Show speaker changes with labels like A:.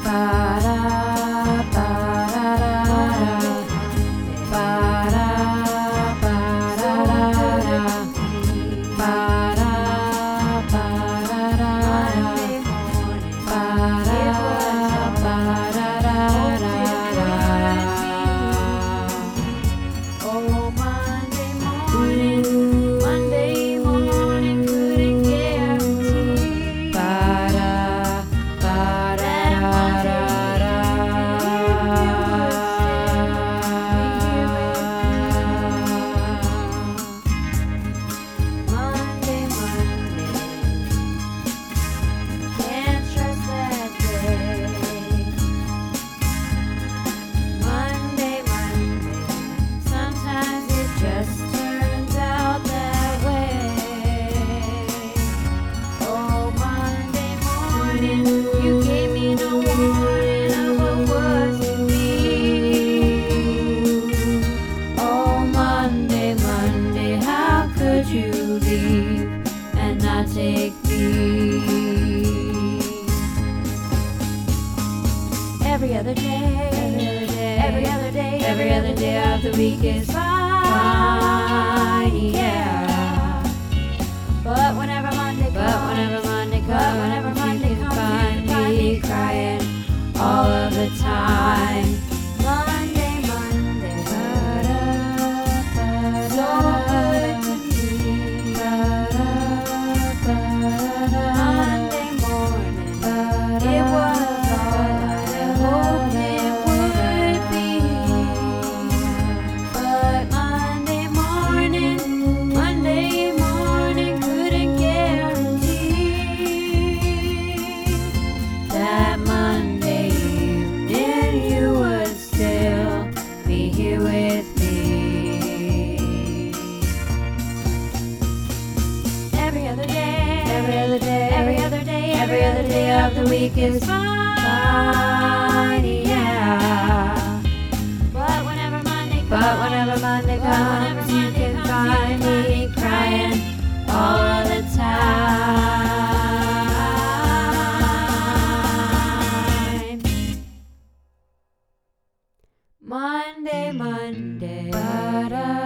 A: You gave me no warning of what was to be. Oh, Monday, Monday, how could you leave and not take me? Every other day, every other day, every other day of the week is fine, yeah. But whenever Monday comes, you can find me crying all of the time. Monday, Monday, so good to me. Monday morning, it was all I hoped it would be. But Monday morning couldn't guarantee that Monday evening you would still be here with me. Every other day, every other day, every other day, every other day of the week is fine, yeah. But whenever Monday comes, you can find me crying all of the time. Monday,